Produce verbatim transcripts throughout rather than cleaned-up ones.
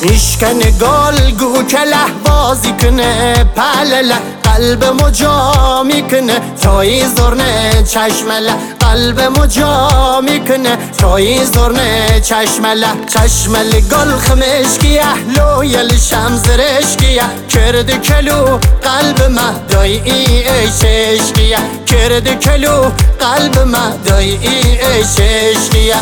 ایشکنه گل گو که لحوازی کنه پلله قلب مجا میکنه تایی زرنه چشمله قلب مجا میکنه تایی زرنه چشمله چشمله گل خمشکی اهلو یل شمزرشکیه کرد کلو قلب مهدای ای عشقیه کرد کلو قلب مهدای ای عشقیه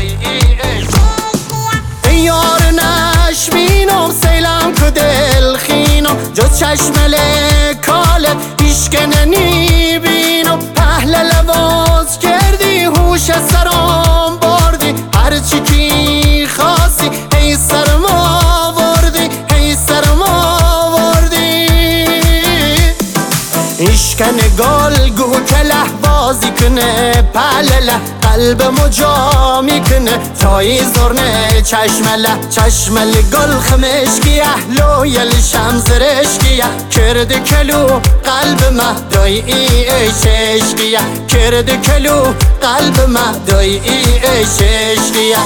یار نشمینم سیلم که دل خینم جز چشمله کاله ایشکنه نی بینم پهل لواز کردی هوش سرام بردی هرچی کی خواستی هی سرم آوردی هی سرم آوردی ایشکنه گل گو که لحوازی کنه پلله قلب مجا میکنه تایی زرنه چشمله چشمله گل خمشکی اهلو یل شمزرشکیه کرد کلو قلب مهدای ای عشقیه کرد کلو قلب مهدای ای عشقیه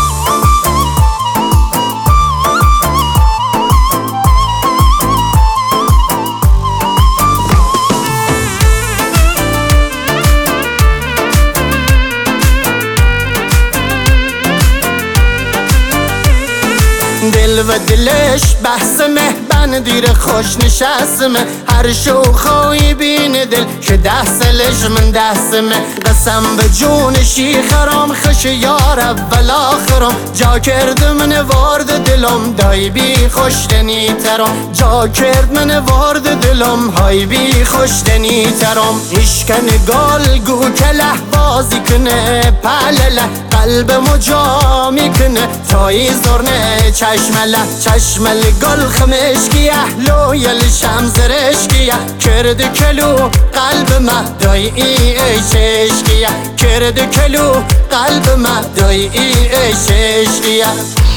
دل و دلش بحثمه بن دیر خوش نشستمه هر شو خوی بین دل که ده سلش من دستمه قسم به جون شیخرام خش یار اول آخرم جا کرد من وارد دلم دای بی خوش دنی ترم جا کرد من وارد دلم های بی خوش دنی ترم ایشکن گل گو که لحوازی کنه پلله قلب مجا میکنه تایی زرنه چشمله چشمله گل خمشکی اهلو یل شمزرشکیه کرد کلو قلب مهدای ای عشقیه کرد کلو قلب مهدای ای عشقیه